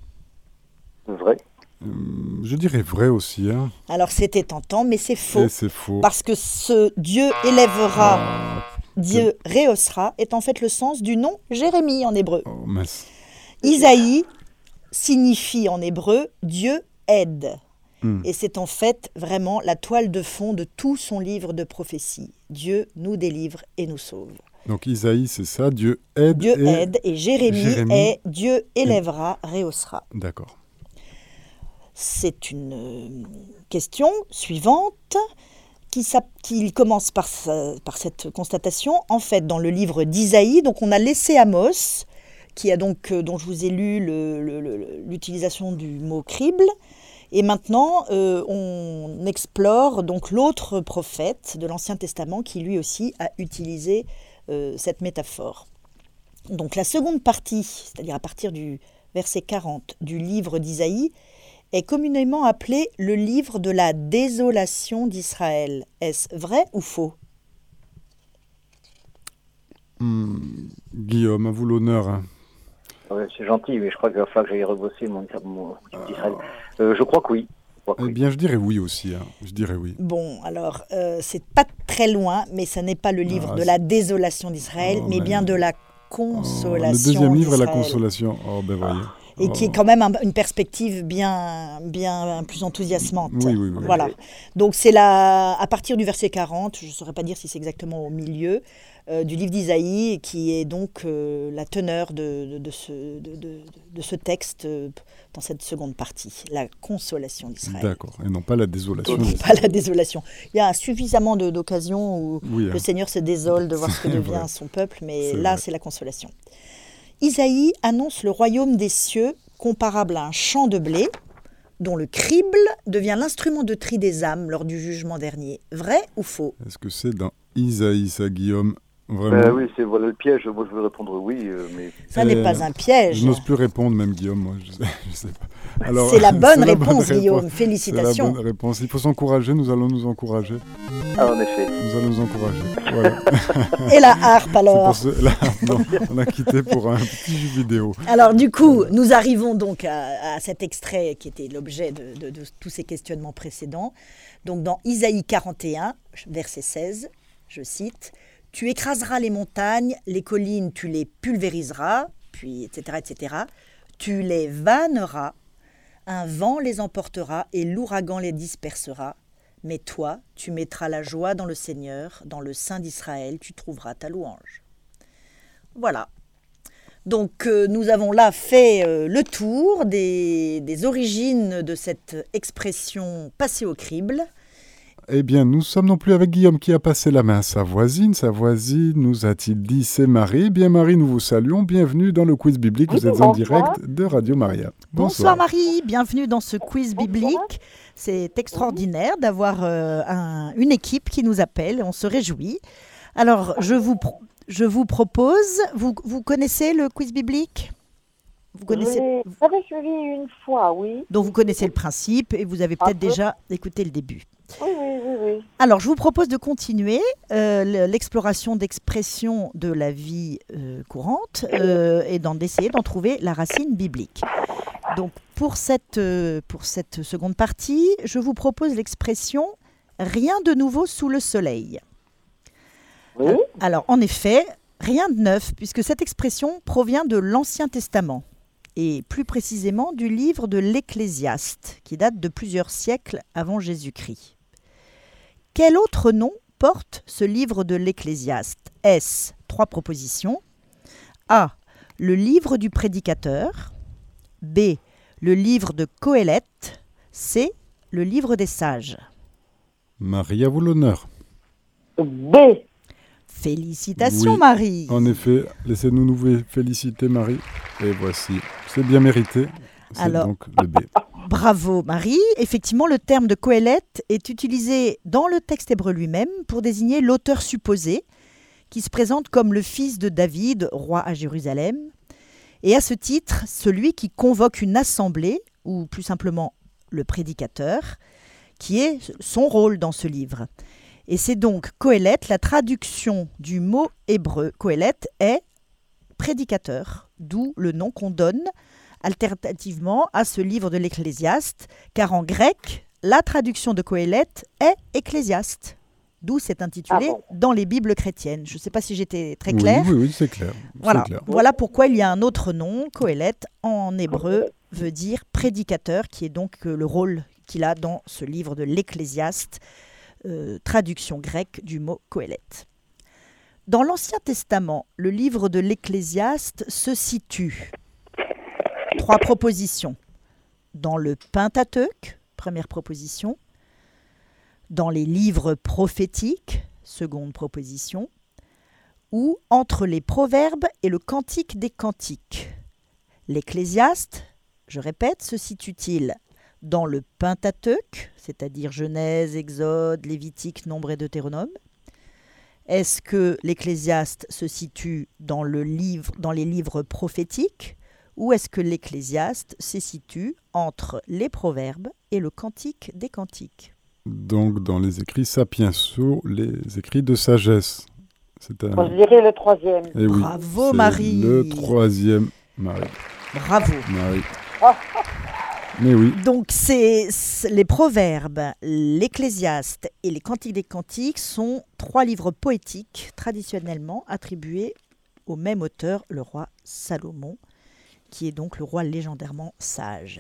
S3: Vrai.
S1: Hum, je dirais vrai aussi. Hein.
S2: Alors c'était tentant, mais c'est faux.
S1: Et c'est faux.
S2: Parce que ce Dieu élèvera,
S1: Ah,
S2: Dieu rehaussera est en fait le sens du nom Jérémie en hébreu.
S1: oh, mince.
S2: Isaïe signifie en hébreu Dieu aide.
S1: Hum.
S2: Et c'est en fait vraiment la toile de fond de tout son livre de prophétie. Dieu nous délivre et nous sauve.
S1: Donc Isaïe, c'est ça. Dieu aide.
S2: Dieu
S1: et...
S2: aide et Jérémie,
S1: Jérémie
S2: est Dieu élèvera, rehaussera.
S1: D'accord.
S2: C'est une euh, question suivante qui, s'app- qui commence par, sa- par cette constatation. En fait, dans le livre d'Isaïe, donc on a laissé Amos, qui a donc, euh, dont je vous ai lu le- le- le- l'utilisation du mot crible. Et maintenant, euh, on explore donc l'autre prophète de l'Ancien Testament qui lui aussi a utilisé euh, cette métaphore. Donc la seconde partie, c'est-à-dire à partir du verset quarante du livre d'Isaïe, est communément appelé le livre de la désolation d'Israël. Est-ce vrai ou faux ?
S1: Hum, Guillaume, à vous l'honneur. hein.
S3: Ouais, c'est gentil, mais je crois qu'il va falloir que j'aille rebosser mon, mon petit Israël. Euh, je crois que oui. Je crois que
S1: Eh
S3: oui.
S1: bien, je dirais oui aussi. hein. Je dirais oui.
S2: Bon, alors, euh, c'est pas très loin, mais ce n'est pas le livre
S1: Ah,
S2: de
S1: c'est-
S2: la désolation d'Israël,
S1: Oh,
S2: mais
S1: mais-
S2: bien de la
S1: Oh,
S2: consolation
S1: le deuxième livre est la
S2: d'Israël.
S1: consolation. Oh, ben voyez.
S2: Et qui est
S1: Oh.
S2: quand même un- une perspective bien, bien plus enthousiasmante.
S1: Oui, oui, oui.
S2: Voilà. Donc c'est la, à partir du verset quarante, je ne saurais pas dire si c'est exactement au milieu, euh, du livre d'Isaïe, qui est donc euh, la teneur de, de, de ce, de, de- de ce texte euh, dans cette seconde partie, la consolation d'Israël.
S1: D'accord. Et non pas la désolation.
S2: Et pas la désolation. Il y a suffisamment de- d'occasions où
S1: Oui, hein.
S2: le Seigneur se désole de voir ce que
S1: C'est
S2: devient
S1: vrai.
S2: son peuple, mais
S1: C'est
S2: là,
S1: vrai.
S2: c'est la consolation. Isaïe annonce le royaume des cieux comparable à un champ de blé dont le crible devient l'instrument de tri des âmes lors du jugement dernier. Vrai ou faux ?
S1: Est-ce que c'est dans Isaïe, ça, Guillaume? Vraiment?
S3: Ben oui, c'est voilà le piège. Moi, je veux répondre oui, euh, mais
S2: Ça
S1: Euh,
S2: n'est pas un piège.
S1: Je n'ose plus répondre, même Guillaume, moi. Je sais, je sais pas. Alors,
S2: C'est la bonne
S1: c'est la
S2: réponse, Guillaume.
S1: réponse. C'est
S2: Félicitations.
S1: la bonne réponse. Il faut s'encourager. Nous allons nous encourager.
S3: ah, en effet.
S1: Nous allons nous encourager. Voilà.
S2: Et la harpe
S1: C'est
S2: alors
S1: pour ce- là, non, on a quitté pour un petit jeu vidéo.
S2: Alors du coup, nous arrivons donc à, à cet extrait qui était l'objet de, de- de tous ces questionnements précédents. Donc dans Isaïe quarante et un, verset seize, je cite, « Tu écraseras les montagnes, les collines, tu les pulvériseras, puis et cetera, et cetera. Tu les vanneras, un vent les emportera et l'ouragan les dispersera. Mais toi, tu mettras la joie dans le Seigneur, dans le sein d'Israël, tu trouveras ta louange. » Voilà. Donc euh, nous avons là fait euh, le tour des, des origines de cette expression passée au crible.
S1: Eh bien, nous sommes non plus avec Guillaume qui a passé la main à sa voisine. Sa voisine nous a-t-il dit c'est Marie. Eh bien, Marie, nous vous saluons. Bienvenue dans le quiz biblique.
S4: Oui,
S1: Vous êtes
S4: bonsoir.
S1: en direct de Radio Maria.
S2: Bonsoir.
S1: Bonsoir.
S2: Marie, bienvenue dans ce quiz biblique. C'est extraordinaire d'avoir euh, un- une équipe qui nous appelle. On se réjouit. Alors, je vous, pro- je vous propose, vous, vous connaissez le quiz biblique? Vous connaissez,
S4: Je l'avais suivi une fois, oui.
S2: donc vous connaissez le principe et vous avez peut-être
S4: Un peu.
S2: déjà écouté le début.
S4: Oui, oui, oui, oui.
S2: Alors, je vous propose de continuer euh, le- l'exploration d'expressions de la vie euh, courante euh, et d'en d'essayer d'en trouver la racine biblique. Donc, pour cette, euh, pour cette seconde partie, je vous propose l'expression « rien de nouveau sous le soleil ».
S4: Oui,
S2: Alors, en effet, rien de neuf, puisque cette expression provient de l'Ancien Testament, et plus précisément du livre de l'Ecclésiaste, qui date de plusieurs siècles avant Jésus-Christ. Quel autre nom porte ce livre de l'Ecclésiaste? Est-ce trois propositions? A. Le livre du prédicateur. B. Le livre de Coëlette. C. Le livre des sages.
S1: Marie, à vous l'honneur.
S4: B.
S2: Félicitations,
S1: Oui.
S2: Marie.
S1: En effet, laissez-nous nous féliciter, Marie. Et voici, c'est bien mérité. C'est
S2: Alors-
S1: donc le B.
S2: Bravo Marie. Effectivement, le terme de Coëlette est utilisé dans le texte hébreu lui-même pour désigner l'auteur supposé, qui se présente comme le fils de David, roi à Jérusalem, et à ce titre, celui qui convoque une assemblée, ou plus simplement le prédicateur, qui est son rôle dans ce livre. Et c'est donc Coëlette, la traduction du mot hébreu Coëlette est prédicateur, d'où le nom qu'on donne alternativement à ce livre de l'Ecclésiaste, car en grec, la traduction de Coëlette est Ecclésiaste, d'où c'est intitulé
S4: Ah bon.
S2: dans les Bibles chrétiennes. Je ne sais pas si j'étais très
S1: Oui,
S2: claire.
S1: oui, oui, c'est clair.
S2: Voilà.
S1: C'est clair.
S2: Voilà pourquoi il y a un autre nom. Coëlette, en hébreu, veut dire prédicateur, qui est donc euh, le rôle qu'il a dans ce livre de l'Ecclésiaste, euh, traduction grecque du mot Coëlette. Dans l'Ancien Testament, le livre de l'Ecclésiaste se situe. Trois propositions. Dans le Pentateuque, première proposition. Dans les livres prophétiques, seconde proposition. Ou entre les Proverbes et le Cantique des Cantiques. L'Ecclésiaste, je répète, se situe-t-il dans le Pentateuque, c'est-à-dire Genèse, Exode, Lévitique, Nombre et Deutéronome? Est-ce que l'Ecclésiaste se situe dans, le livre, dans les livres prophétiques, ou est-ce que l'Ecclésiaste se situe entre les Proverbes et le Cantique des Cantiques?
S1: Donc, dans les écrits sapiensaux, les écrits de sagesse. C'est un...
S4: Moi, je dirais le troisième.
S1: Eh oui,
S2: Bravo,
S1: c'est
S2: Marie.
S1: le troisième, Marie.
S2: Bravo.
S1: Marie. Mais oui,
S2: Donc, c'est, c'est- les Proverbes, l'Ecclésiaste et les Cantiques des Cantiques sont trois livres poétiques traditionnellement attribués au même auteur, le roi Salomon, qui est donc le roi légendairement sage.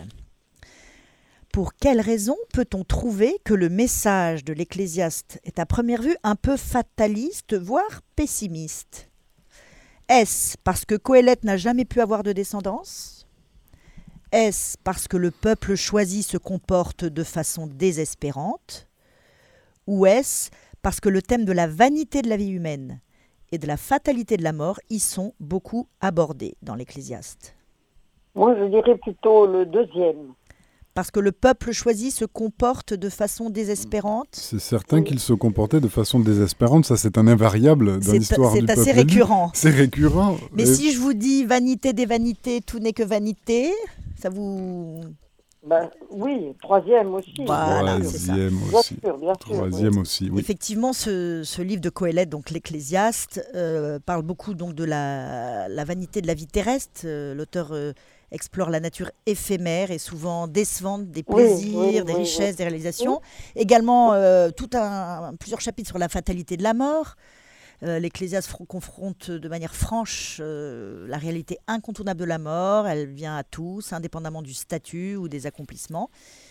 S2: Pour quelle raison peut-on trouver que le message de l'Ecclésiaste est à première vue un peu fataliste, voire pessimiste? Est-ce parce que Coëlette n'a jamais pu avoir de descendance? Est-ce parce que le peuple choisi se comporte de façon désespérante? Ou est-ce parce que le thème de la vanité de la vie humaine et de la fatalité de la mort y sont beaucoup abordés dans l'Ecclésiaste?
S4: Moi, je dirais plutôt le deuxième.
S2: Parce que le peuple choisi se comporte de façon désespérante?
S1: c'est certain qu'il se comportait de façon désespérante. Ça, c'est un invariable dans
S2: C'est,
S1: l'histoire du
S2: c'est
S1: peuple
S2: assez
S1: élu.
S2: récurrent.
S1: C'est récurrent.
S2: Mais
S1: Et
S2: si je vous dis vanité des vanités, tout n'est que vanité, ça vous...
S4: Ben, oui, troisième aussi.
S2: Voilà, c'est ça.
S1: Troisième
S4: Bien
S1: aussi.
S4: sûr, bien sûr.
S1: Troisième aussi, oui.
S2: Effectivement, ce, ce livre de Coëlette, donc l'Ecclésiaste, euh, parle beaucoup donc de la, la vanité de la vie terrestre. Euh, l'auteur euh, explore la nature éphémère et souvent décevante des
S4: Oui,
S2: plaisirs,
S4: oui,
S2: des
S4: oui,
S2: richesses,
S4: oui.
S2: des réalisations. Également, euh, tout un, plusieurs chapitres sur la fatalité de la mort. Euh, L'Ecclésiaste fr- confronte de manière franche euh, la réalité incontournable de la mort. Elle vient à tous, indépendamment du statut ou des accomplissements.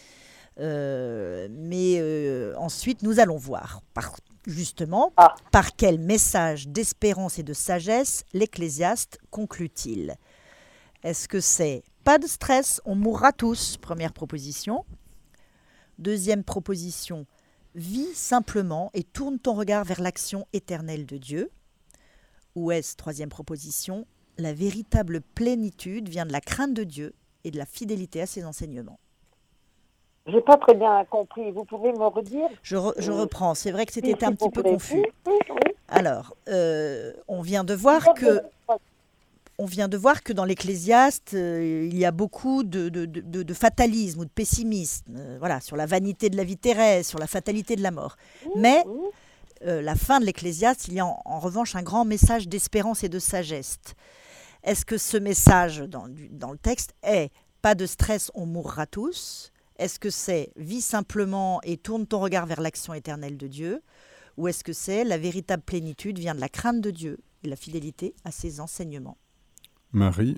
S2: Euh, mais euh, ensuite, nous allons voir, par, justement,
S4: Ah.
S2: par quel message d'espérance et de sagesse l'Ecclésiaste conclut-il? Est-ce que c'est « pas de stress, on mourra tous », première proposition. Deuxième proposition, « vis simplement et tourne ton regard vers l'action éternelle de Dieu. Ou est-ce, troisième proposition, la véritable plénitude vient de la crainte de Dieu et de la fidélité à ses enseignements.
S4: J'ai pas très bien compris. Vous pouvez me redire?
S2: Je, re- je reprends. C'est vrai que c'était
S4: Oui,
S2: un
S4: s'il
S2: petit
S4: vous
S2: peu
S4: plaît.
S2: confus.
S4: Oui, oui, oui.
S2: Alors, euh, on vient de voir que, on vient de voir que dans l'Ecclésiaste, euh, il y a beaucoup de, de, de, de fatalisme ou de pessimisme, euh, voilà, sur la vanité de la vie terrestre, sur la fatalité de la mort. Mais
S4: Oui.
S2: euh, la fin de l'Ecclésiaste, il y a en, en revanche un grand message d'espérance et de sagesse. Est-ce que ce message dans, du- dans le texte est « pas de stress, on mourra tous » Est-ce que c'est « vis simplement et tourne ton regard vers l'action éternelle de Dieu » Ou est-ce que c'est « la véritable plénitude vient de la crainte de Dieu et la fidélité à ses enseignements »
S1: Marie,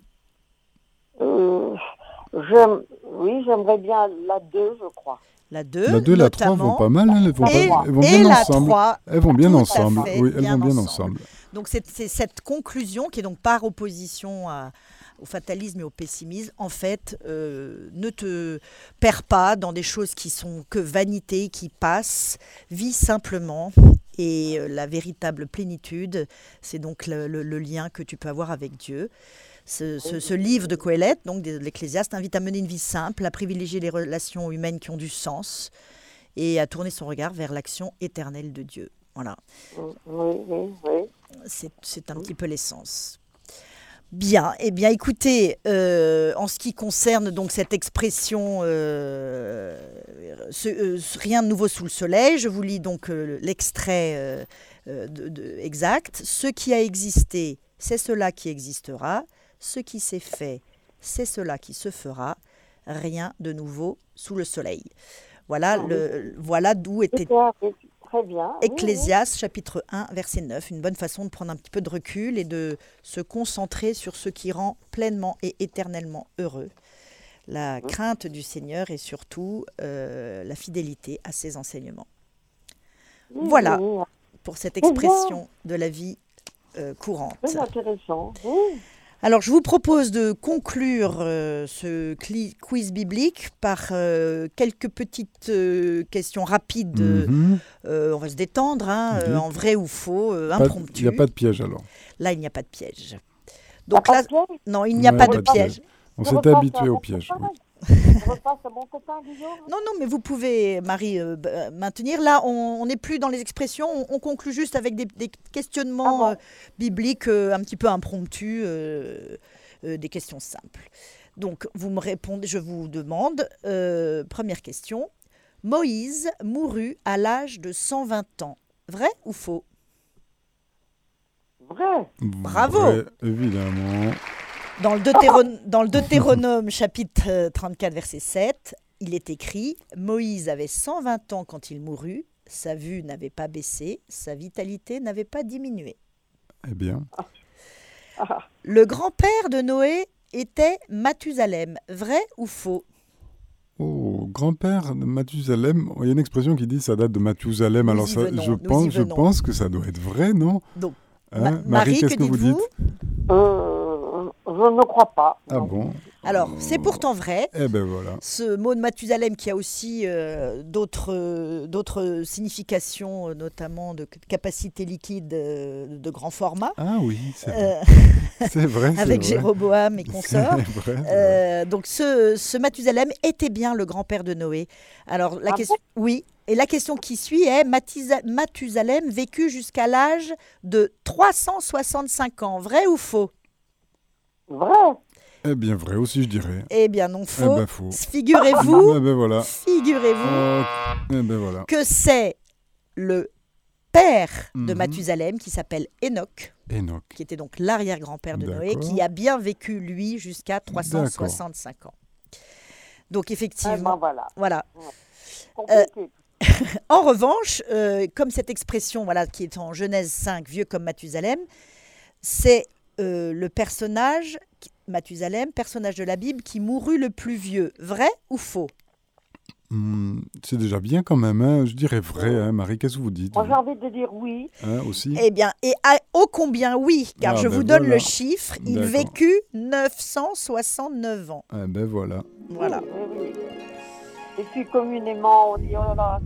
S4: Euh, j'aime- oui, j'aimerais bien la deux, je crois.
S2: La deux,
S1: la deux et la trois vont
S2: notamment,
S1: pas mal, hein, elles vont,
S2: et,
S1: pas- elles vont
S2: et
S1: bien
S2: la
S1: ensemble.
S2: trois.
S1: Elles vont bien
S2: Tout à
S1: ensemble,
S2: fait,
S1: oui, elles
S2: bien
S1: vont bien
S2: ensemble.
S1: ensemble.
S2: Donc c'est c'est cette conclusion qui est donc par opposition à- au fatalisme et au pessimisme, en fait, euh, ne te perds pas dans des choses qui sont que vanité, qui passent, vis simplement. Et euh, la véritable plénitude, c'est donc le, le- le lien que tu peux avoir avec Dieu. Ce, ce- ce livre de Coëlette, donc de l'Ecclésiaste, invite à mener une vie simple, à privilégier les relations humaines qui ont du sens et à tourner son regard vers l'action éternelle de Dieu. Voilà.
S4: Oui, oui, oui.
S2: C'est, c'est un petit peu l'essence. Bien, eh bien écoutez, euh, en ce qui concerne donc cette expression euh, ce- euh, rien de nouveau sous le soleil, je vous lis donc euh, l'extrait euh, euh, de, de- exact. Ce qui a existé, c'est cela qui existera. Ce qui s'est fait, c'est cela qui se fera. Rien de nouveau sous le soleil. Voilà,
S4: Ah oui.
S2: le, voilà d'où était
S4: C'est clair, oui, très bien. Oui, oui.
S2: Ecclésiaste, chapitre un, verset neuf, une bonne façon de prendre un petit peu de recul et de se concentrer sur ce qui rend pleinement et éternellement heureux. La crainte du Seigneur et surtout euh, la fidélité à ses enseignements.
S4: Oui,
S2: Voilà.
S4: oui, oui.
S2: Pour cette expression de la vie euh, courante.
S4: Très intéressant. Oui.
S2: Alors, je vous propose de conclure euh, ce cli- quiz biblique par euh, quelques petites euh, questions rapides.
S1: Mhm.
S2: Euh, on va se détendre, hein, euh,
S1: Dites.
S2: en vrai ou faux, euh,
S1: Pas-
S2: impromptu.
S1: Il n'y a pas de piège alors.
S2: Là, il n'y a pas de piège.
S4: T'as
S2: Donc
S4: pas
S2: là,
S4: de piège?
S2: non, il n'y a
S1: Ouais,
S2: pas
S1: pas
S2: de
S1: de
S2: piège.
S1: On
S4: Je
S1: s'est
S4: repasse à
S1: habitué
S4: mon
S1: au piège.
S4: copain.
S1: oui.
S4: Je repasse à mon copain, Guillaume.
S2: Non, non, mais vous pouvez, Marie, euh, b- euh, maintenir. Là, on n'est plus dans les expressions. On, on conclut juste avec des, des questionnements
S4: Ah bon.
S2: euh, bibliques euh, un petit peu impromptus, euh, euh, des questions simples. Donc, vous me répondez, je vous demande, euh, première question. Moïse mourut à l'âge de cent vingt ans. Vrai ou faux?
S4: Vrai.
S2: Bravo.
S1: Vrai, évidemment.
S2: Dans le, Deutéron- dans le Deutéronome, chapitre euh, trente-quatre, verset sept, il est écrit « Moïse avait cent vingt ans quand il mourut, sa vue n'avait pas baissé, sa vitalité n'avait pas diminué.
S1: Eh bien,
S4: Ah, »
S2: Le grand-père de Noé était Mathusalem. Vrai ou faux?
S1: oh, grand-père de Mathusalem, il y a une expression qui dit ça date de Mathusalem.
S2: Nous
S1: Alors
S2: y
S1: ça,
S2: venons,
S1: je,
S2: nous
S1: pense,
S2: y
S1: je
S2: venons.
S1: pense que ça doit être vrai, non?
S2: Donc,
S1: Hein,
S2: Ma-
S1: Marie,
S2: Marie,
S1: qu'est-ce
S2: que
S1: que, vous
S2: dites-vous?
S1: dites?
S4: euh, je ne crois pas.
S1: Ah
S4: Non.
S1: bon?
S2: Alors, c'est pourtant vrai.
S1: Eh ben voilà.
S2: Ce mot de Mathusalem qui a aussi euh, d'autres, euh, d'autres significations, euh, notamment de c- capacité liquide euh, de grand format,
S1: Ah oui, c'est vrai.
S2: euh,
S1: C'est vrai, c'est
S2: avec
S1: vrai.
S2: Jéroboam et
S1: C'est
S2: consorts.
S1: vrai, c'est vrai.
S2: Euh, donc ce, ce Mathusalem était bien le grand-père de Noé. Alors la
S4: Ah
S2: question, oui, et la question qui suit est Mathusa- Mathusalem vécut jusqu'à l'âge de trois cent soixante-cinq ans. Vrai ou faux?
S4: Vrai.
S1: Eh bien vrai aussi, je dirais.
S2: Eh bien non
S1: Eh
S2: faux.
S1: ben faux.
S2: Figurez-vous,
S1: Eh ben voilà.
S2: figurez-vous
S1: Oh, eh ben voilà.
S2: que c'est le père de
S1: Mhm.
S2: Mathusalem qui s'appelle Enoch,
S1: Enoch.
S2: qui était donc l'arrière-grand-père de Noé,
S1: D'accord.
S2: qui a bien vécu lui jusqu'à trois cent soixante-cinq ans. Donc
S4: Ah, ben
S2: effectivement,
S4: voilà.
S2: voilà.
S4: Compliqué.
S2: En revanche, euh, comme cette expression voilà, qui est en Genèse cinq, vieux comme Mathusalem, c'est euh, le personnage, qui- Mathusalem, personnage de la Bible, qui mourut le plus vieux. Vrai ou faux?
S1: Hmm, c'est déjà bien quand même, hein. Je dirais vrai, hein. Marie, qu'est-ce que vous dites?
S4: Moi,
S1: vous
S4: j'ai envie de dire oui.
S1: Hein, aussi?
S2: Eh bien, et à, ô combien oui, car
S1: Ah,
S2: je
S1: ben
S2: vous donne
S1: voilà.
S2: le chiffre, il
S1: D'accord.
S2: vécut neuf cent soixante-neuf ans.
S1: Eh ben voilà.
S2: Voilà.
S4: Oui, oui, oui. Et puis communément, on dit, oh là là, c'est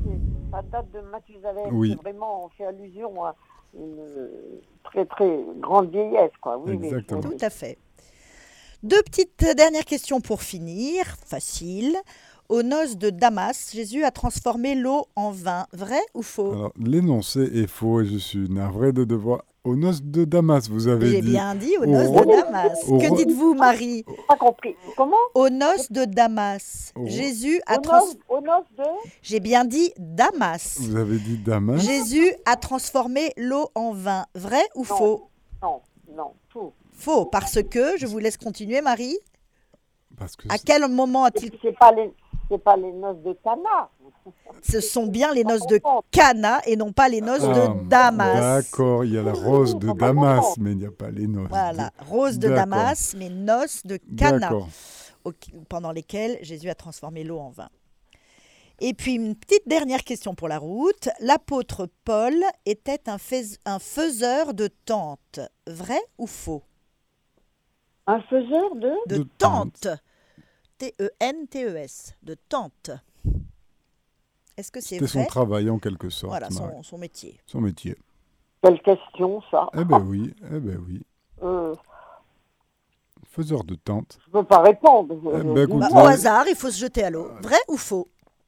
S4: ça date de Mathusalem.
S1: Oui.
S4: C'est vraiment, on fait allusion à une euh, très très grande vieillesse, quoi. Oui, oui,
S1: Exactement.
S4: oui.
S2: Tout à fait. Deux petites dernières questions pour finir, facile. Aux noces de Damas, Jésus a transformé l'eau en vin. Vrai ou faux?
S1: Alors, l'énoncé est faux et je suis navré de devoir... Aux noces de Damas, vous avez
S2: J'ai
S1: dit.
S2: bien dit aux
S1: au
S2: noces
S1: ro-
S2: de Damas.
S1: au
S2: Que
S1: ro-
S2: dites-vous, Marie?
S4: Pas compris. Comment?
S2: Aux noces de Damas,
S1: Au-
S2: Jésus a
S4: Aux
S2: trans...
S4: noces, aux noces de...
S2: J'ai bien dit Damas.
S1: Vous avez dit Damas.
S2: Jésus a transformé l'eau en vin. Vrai ou
S4: Non.
S2: faux?
S4: Non, non, tout.
S2: Faux, parce que, je vous laisse continuer, Marie.
S1: Parce que
S2: À quel moment a-t-il...
S4: C'est pas les, c'est pas les noces de Cana.
S2: Ce sont bien les noces de Cana et non pas les noces
S1: Ah,
S2: de Damas.
S1: D'accord, il y a la rose de
S4: Faut pas
S1: Damas,
S4: comprendre.
S1: mais il n'y a pas les noces.
S2: Voilà, rose de
S1: D'accord.
S2: Damas, mais noces de Cana,
S1: D'accord.
S2: au- pendant lesquelles Jésus a transformé l'eau en vin. Et puis une petite dernière question pour la route. L'apôtre Paul était un, fais- un faiseur de tentes. Vrai ou faux?
S4: Un faiseur de...
S2: De,
S1: De
S2: tentes. T E N T E S. De tentes. Est-ce que c'est
S1: C'était
S2: vrai?
S1: son travail en quelque sorte,
S2: Voilà,
S1: Marie.
S2: son, son métier.
S1: Son métier.
S4: Quelle question, ça?
S1: Eh ben oui, eh ben oui.
S4: Euh,
S1: Faiseur de tente.
S4: je peux pas répondre.
S1: Eh ben,
S4: Euh,
S1: écoute,
S2: Bah,
S1: Ouais.
S2: au hasard, il faut se jeter à l'eau. Vrai ou faux?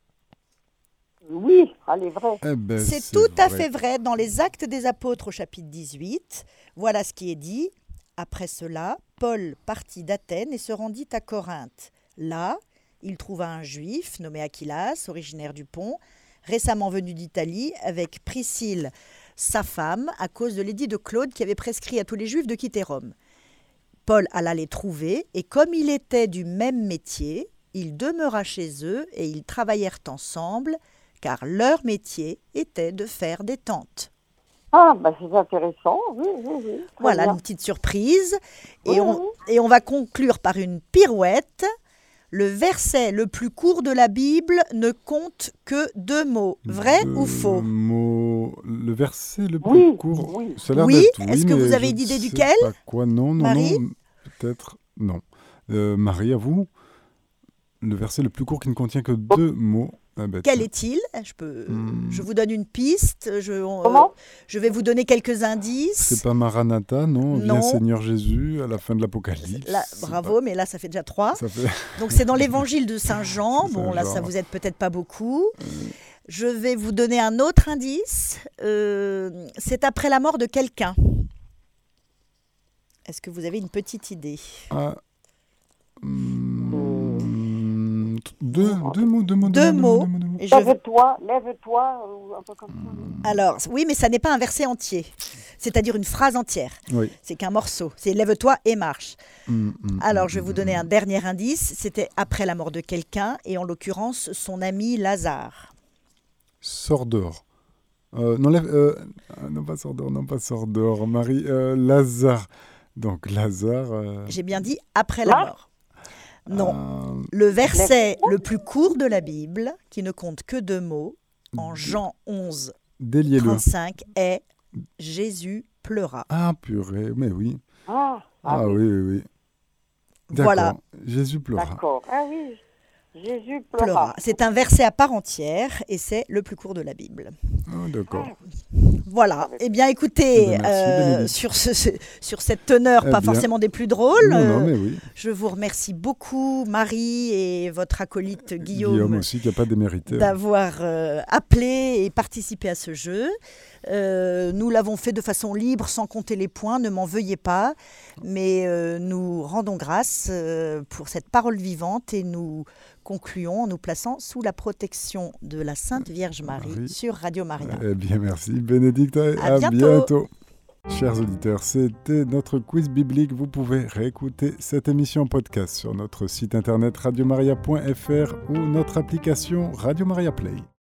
S4: Oui, allez, vrai.
S1: Eh ben,
S2: C'est tout à
S1: vrai.
S2: fait vrai. Dans les Actes des Apôtres au chapitre dix-huit, voilà ce qui est dit. Après cela, Paul partit d'Athènes et se rendit à Corinthe. Là, il trouva un juif nommé Aquilas, originaire du Pont, récemment venu d'Italie, avec Priscille, sa femme, à cause de l'édit de Claude qui avait prescrit à tous les juifs de quitter Rome. Paul alla les trouver et comme il était du même métier, il demeura chez eux et ils travaillèrent ensemble car leur métier était de faire des tentes.
S4: Ah, bah c'est intéressant, oui, oui, oui. Très
S2: Voilà
S4: bien.
S2: une petite surprise. Et,
S4: Oui,
S2: on,
S4: oui.
S2: et on va conclure par une pirouette. Le verset le plus court de la Bible ne compte que deux mots. Vrai
S1: Deux
S2: ou faux?
S1: mots- Le verset le plus
S4: Oui,
S1: court.
S4: oui.
S1: Ça a l'air
S2: Oui,
S1: d'être
S2: est-ce que
S1: mais
S2: vous avez
S1: je
S2: une idée
S1: ne sais
S2: duquel?
S1: pas quoi, non, non,
S2: Marie?
S1: non. Peut-être, non. Euh, Marie, à vous. Le verset le plus court qui ne contient que deux mots. Ah ben,
S2: Quel
S1: tiens.
S2: est-il? je, peux,
S1: Hmm.
S2: je vous donne une piste. Je, on-
S4: Comment?
S2: euh, je vais vous donner quelques
S1: C'est
S2: indices.
S1: pas Maranatha, non,
S2: Non.
S1: Viens Seigneur Jésus à la fin de l'Apocalypse.
S2: Là,
S1: C'est
S2: bravo, mais là, ça fait déjà trois.
S1: pas- Ça fait...
S2: Donc, c'est dans l'évangile de Saint Jean.
S1: C'est
S2: Bon, là, ça
S1: Saint-Jean.
S2: vous aide peut-être pas beaucoup. Je vais vous donner un autre indice. Euh, c'est après la mort de quelqu'un. Est-ce que vous avez une petite idée?
S1: Ah, hum, deux, deux mots, deux mots,
S2: Deux mots.
S1: deux mots, deux mots.
S2: Et je vais-
S4: Lève-toi, lève-toi, ou un peu comme ça.
S2: Alors, oui, mais ça n'est pas un verset entier. C'est-à-dire une phrase entière.
S1: Oui.
S2: C'est qu'un morceau. C'est lève-toi et marche.
S1: Hum, hum,
S2: Alors,
S1: hum,
S2: je vais vous
S1: hum,
S2: donner
S1: hum.
S2: un dernier indice. C'était après la mort de quelqu'un, et en l'occurrence, son ami Lazare.
S1: Sors dehors. Euh, non, lève, euh, ah, non, pas sors dehors, non, pas sors dehors. Marie, euh, Lazare. Donc, Lazare. euh,
S2: J'ai bien dit après la
S4: Ah.
S2: mort. Non.
S1: euh,
S2: Le verset le plus court de la Bible, qui ne compte que deux mots, en Jean onze,
S1: déliez-le.
S2: trente-cinq, est « Jésus pleura
S1: Ah, purée, mais oui.
S4: Ah, ah,
S1: Ah,
S4: oui,
S1: oui, oui, oui. ». D'accord.
S2: Voilà,
S1: Jésus pleura.
S4: d'accord. Ah oui, Jésus pleura.
S2: pleura. C'est un verset à part entière et c'est le plus court de la Bible.
S1: Ah, d'accord.
S2: Voilà. Eh bien, écoutez,
S1: Eh bien, merci,
S2: euh,
S1: Bénédicte.
S2: sur, ce, ce- sur cette teneur
S1: Eh
S2: pas
S1: bien.
S2: forcément des plus drôles,
S1: Non, non,
S2: euh,
S1: mais oui.
S2: je vous remercie beaucoup, Marie et votre acolyte Guillaume,
S1: Guillaume aussi, qui n'a pas démérité.
S2: d'avoir euh, appelé et participé à ce jeu. Euh, nous l'avons fait de façon libre, sans compter les points, ne m'en veuillez pas. Mais euh, nous rendons grâce euh, pour cette parole vivante et nous concluons en nous plaçant sous la protection de la Sainte Vierge Marie,
S1: Marie.
S2: sur Radio Maria.
S1: Eh bien, merci, Bénédicte.
S2: À
S1: À
S2: bientôt.
S1: bientôt. Chers auditeurs, c'était notre quiz biblique. Vous pouvez réécouter cette émission en podcast sur notre site internet radiomaria point f r ou notre application Radio Maria Play.